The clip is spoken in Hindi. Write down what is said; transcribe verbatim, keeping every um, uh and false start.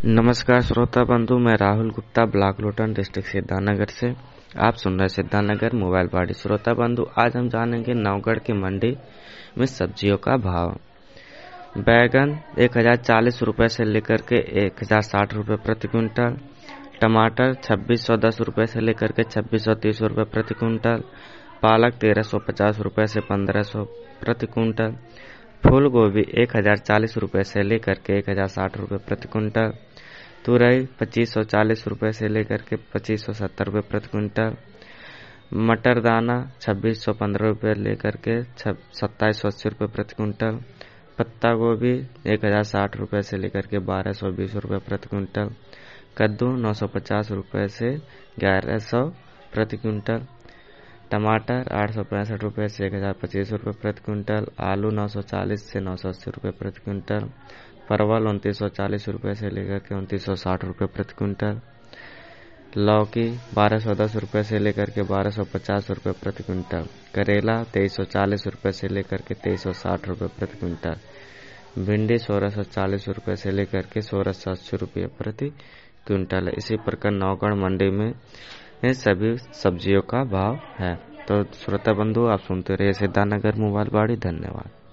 नमस्कार श्रोता बंधु, मैं राहुल गुप्ता ब्लॉक लोटन डिस्ट्रिक्ट सिद्धार्थनगर से। आप सुन रहे सिद्धार्थनगर मोबाइल बाड़ी। श्रोता बंधु, आज हम जानेंगे नवगढ़ की मंडी में सब्जियों का भाव। बैगन एक हजार चालीस रुपये से लेकर के एक हजार साठ रुपये प्रति क्विंटल। टमाटर छब्बीस सौ दस रुपये से लेकर के छब्बीस सौ तीस रुपये प्रति क्विंटल। पालक तेरह सौ पचास रुपये से पंद्रह सौ प्रति क्विंटल। फूल गोभी एक हजार चालीस रुपये से लेकर के एक हजार साठ रुपये प्रति क्विंटल। तुरई पच्चीस सौ चालीस रुपये से लेकर के पच्चीस सौ सत्तर रुपये प्रति क्विंटल। मटर दाना छब्बीस सौ पंद्रह रुपये लेकर के सत्ताईस सौ अस्सी रुपये प्रति क्विंटल। पत्ता गोभी एक हजार साठ रुपये से लेकर के बारह सौ बीस रुपये प्रति क्विंटल। कद्दू नौ सौ पचास रुपये से ग्यारह सौ प्रति क्विंटल। टमाटर आठ सौ पैंसठ रुपये से एक हजार पच्चीस रुपये प्रति क्विंटल। आलू नौ सौ चालीस से नौ सौ अस्सी रुपये प्रति क्विंटल। परवल उनतीस सौ चालीस रुपये से लेकर के उनतीस सौ साठ रुपये प्रति क्विंटल। लौकी बारह सौ दस रुपये से लेकर के बारह सौ पचास रुपये प्रति क्विंटल। करेला तेईस सौ चालीस रुपये से लेकर के तेईस सौ साठ रुपये प्रति क्विंटल। भिंडी सोलह सौ चालीस रुपये से लेकर के सोलह सौ अस्सी रुपये प्रति क्विंटल है। इसी प्रकार नवगढ़ मंडी में सभी सब्जियों का भाव है। तो श्रोता बंधु, आप सुनते रहिए सिद्धार्थनगर मोबाइल बाड़ी। धन्यवाद।